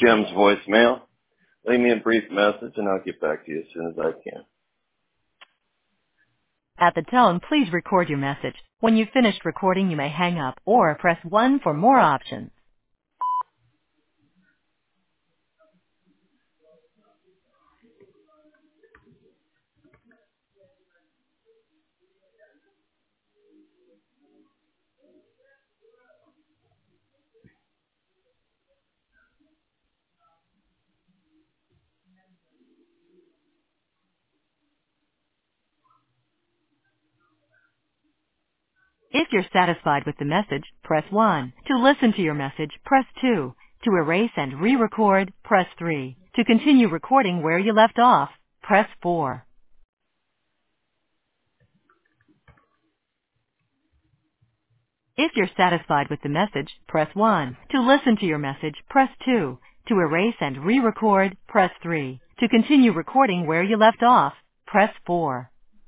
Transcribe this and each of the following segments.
Jim's voicemail. Leave me a brief message and I'll get back to you as soon as I can. At the tone, please record your message. When you've finished recording, you may hang up or press 1 for more options. If you're satisfied with the message, press 1. To listen to your message, press 2. To erase and re-record, press 3. To continue recording where you left off, press 4. If you're satisfied with the message, press 1. To listen to your message, press 2. To erase and re-record, press 3. To continue recording where you left off, press 4.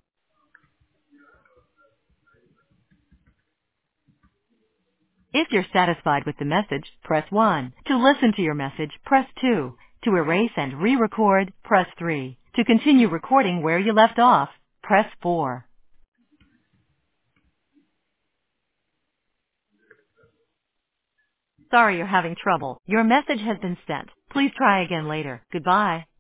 If you're satisfied with the message, press 1. To listen to your message, press 2. To erase and re-record, press 3. To continue recording where you left off, press 4. Sorry you're having trouble. Your message has been sent. Please try again later. Goodbye.